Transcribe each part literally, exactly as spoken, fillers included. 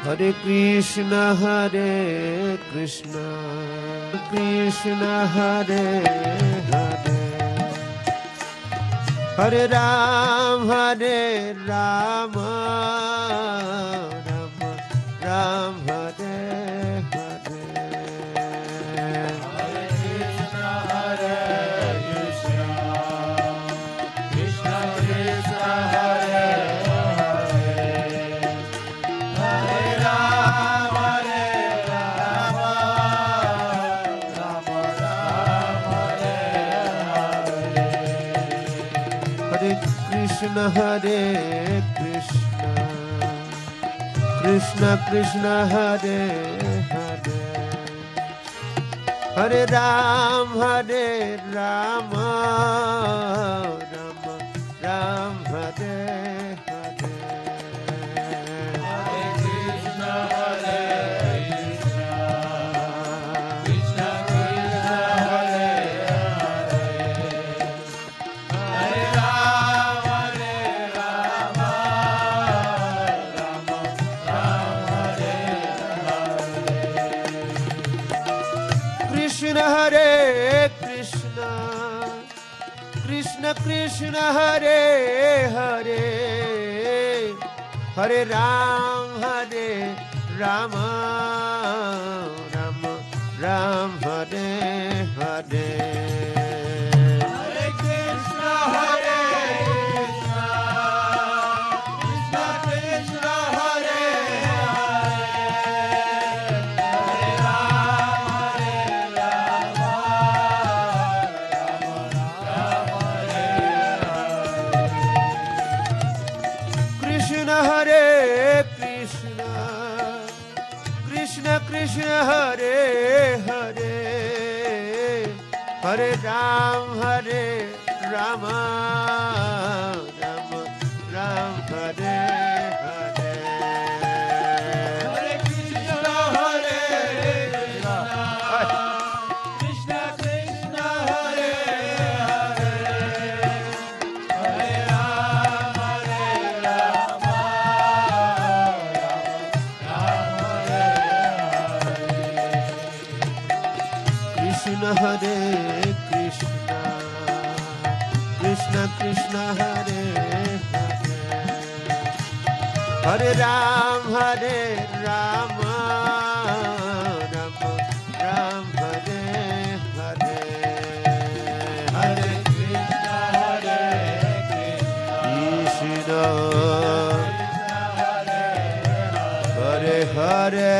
Hare Krishna, Hare Krishna, Krishna Hare Hare, Hare Ram, Hare Rama, Rama Ram, Hare Hare. Hare Krishna, Hare Krishna, Krishna Krishna, Hare Hare, Hare Ram, Hare Rama, Rama Ram, Hare Hare. Hare Krishna, Hare Krishna, Krishna Krishna, Hare Hare, Hare Ram, Hare Rama, Rama Ram, Hare Hare. Hare Krishna, Hare Krishna, Krishna Krishna, Hare Hare, Hare Ram, Hare Rama, Rama Ram, Hare Hare. Krishna, Hare Krishna, Krishna Krishna, Hare Hare, Hare Ram, Hare Rama, Rama Ram, Hare Hare. Hare Krishna, Hare Krishna, Krishna Krishna, Hare Hare, Hare Ram, Hare Rama, Rama Ram, Hare Hare. Krishna, Hare Krishna, Krishna Krishna, Hare Hare, Hare Ram, Hare Rama, Rama Ram, Hare Hare. Hare Krishna, Hare Krishna, Krishna Krishna, Hare Hare, Hare Ram, Hare Rama, Rama Ram, Hare Hare. Krishna, Hare Krishna, Krishna Krishna, Hare Hare, Hare Ram, Hare Rama, Rama Ram, Hare Hare. Hare Krishna, Hare Krishna, Krishna Hare Hare,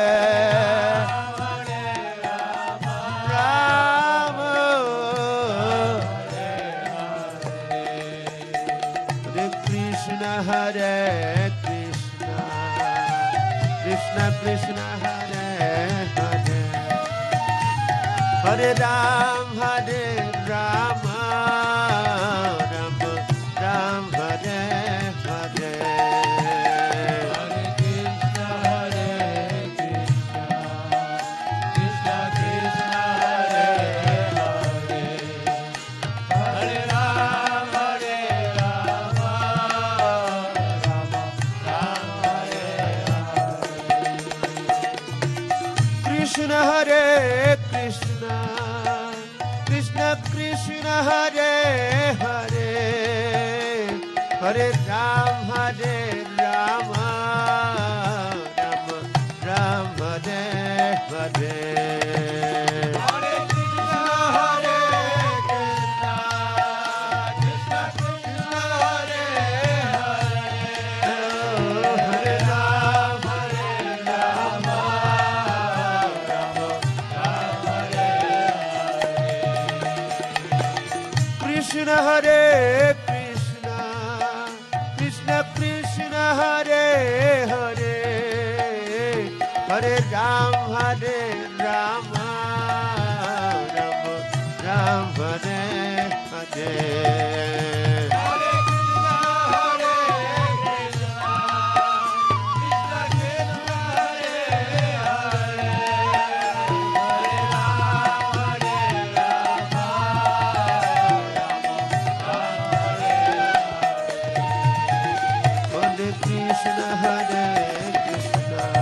Hare Krishna, Krishna Krishna, Hare Hare, Hare Ram, Hare Rama, Rama Ram, Hare Hare. Hare Krishna, Hare Krishna, Krishna Krishna, Hare Hare, Hare Ram, Hare Rama, Krishna, Hare Krishna, Krishna Krishna, Hare Hare, Hare Ram, Hare Rama, Rama Ram, Hare Hare. Hare Krishna, Hare Krishna, Krishna Krishna, Hare Hare, Hare Ram, Hare Rama, Krishna, Hare Krishna, Krishna Krishna, Hare Hare, Hare Ram, Hare Rama, Rama Ram, Hare Hare. Hare Krishna, Hare Krishna, Krishna Krishna, Hare Hare, Hare Ram, Hare Rama, Hare Krishna, Hare Krishna,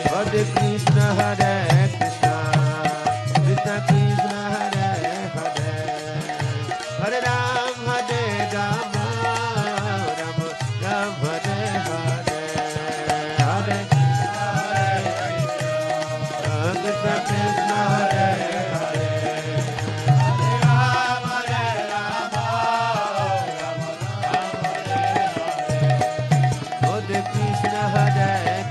Hare Krishna, Hare Krishna, Krishna Krishna, Hare Hare, Hare Ram, Hare Rama, Rama Ram, Hare Hare, Hare Krishna, Hare Krishna, Krishna Krishna, Hare Hare, Hare Ram, Hare Rama, Rama Ram, Hare Hare, Hare Krishna, Hare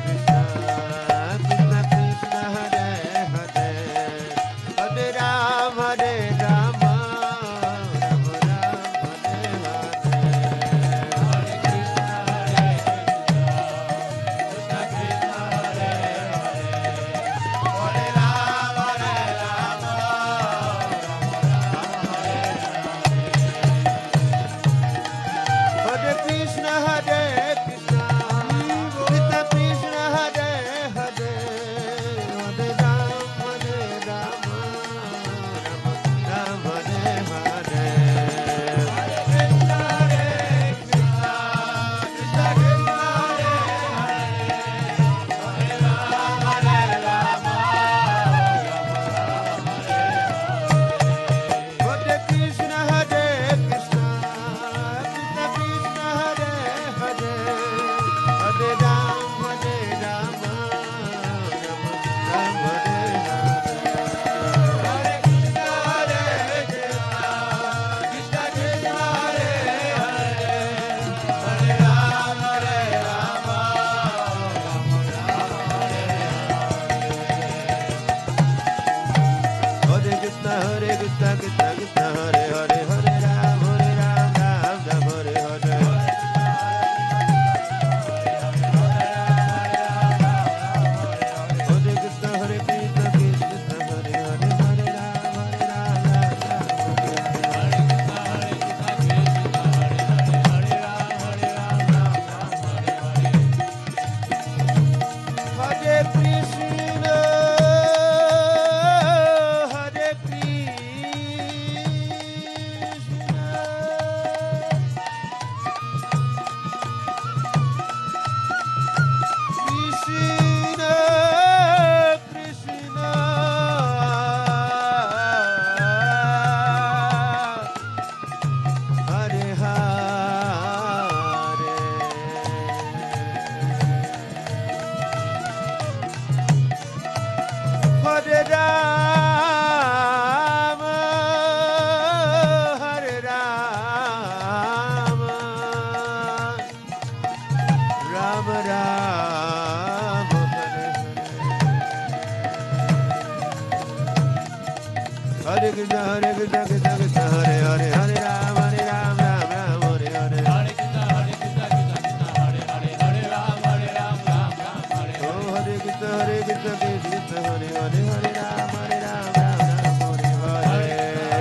Hare Krishna, Hare Krishna, Krishna Krishna, Hare Hare, Hare Ram, Hare Ram, Ram Ram, Hare Hare. Hare Krishna, Hare Krishna, Krishna Krishna, Hare Hare, Hare Ram, Hare Ram, Ram Ram, Hare Hare. Oh, Hare Krishna, Hare Krishna, Krishna Krishna, Hare Hare, Hare Ram, Hare Ram, Ram Ram, Hare Hare.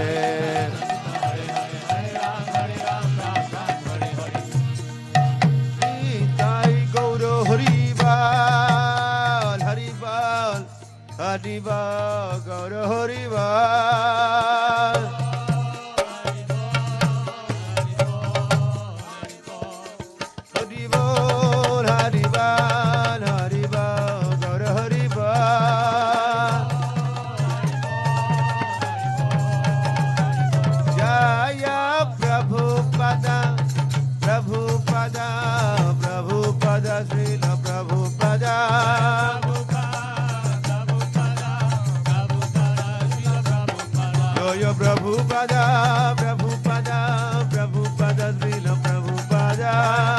Hare Hare, Hare Ram, Hare Ram, Ram Ram, Hare Hare. Nitai Gaura Hari Bal, Hari Bal, Hari Bal, Gaura Hari Bal. Hari Bal, Hari Bal, Hari Bal, Gaura Hari Bal. Jaya Prabhupada, Prabhupada, Prabhupada, Srila Prabhupada. Jaya Prabhupada, Prabhupada, Prabhupada, Srila Prabhupada.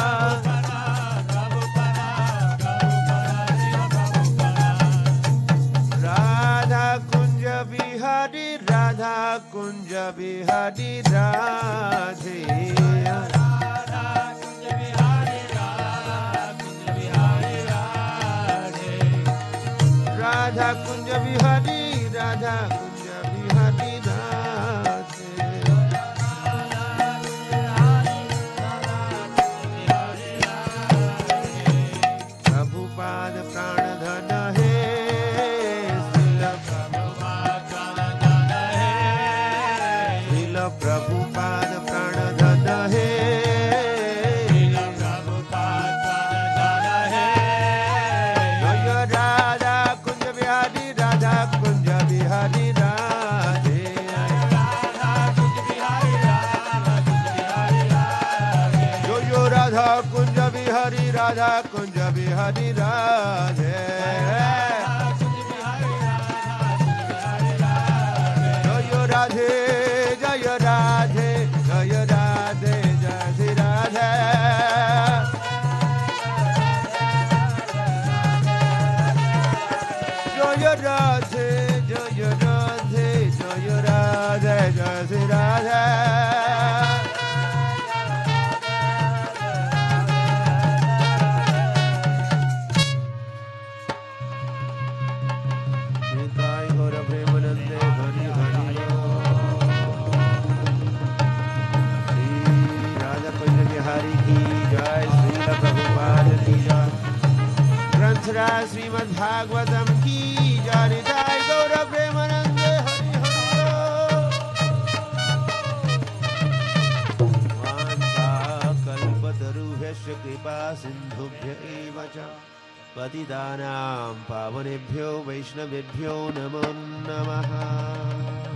Radha Kunja Bihari, Radha Kunja Bihari, Radhe. Radha Kunja Bihari, Radha Kunja Bihari, Radhe. Prabhupada Pranadhana hai, Srila Prabhupada Pranadhana hai, Srila Prabhupada Pranadhana hai, Srila Prabhupada Pranadhana hai. Jaya Radha Bihari Radhe जय राधे जय राधे जय राधे जय श्री राधे जय राधे जय राधे जय राधे जय श्री राधे श्रीमद् भागवतम की जय निताय गौर प्रेमानंद हरि हरि वाञ्छाकल्पतरुभ्यश्च कृपा सिन्धुभ्य एव च पतितानां पावनेभ्यो वैष्णवेभ्यो नमो नमः।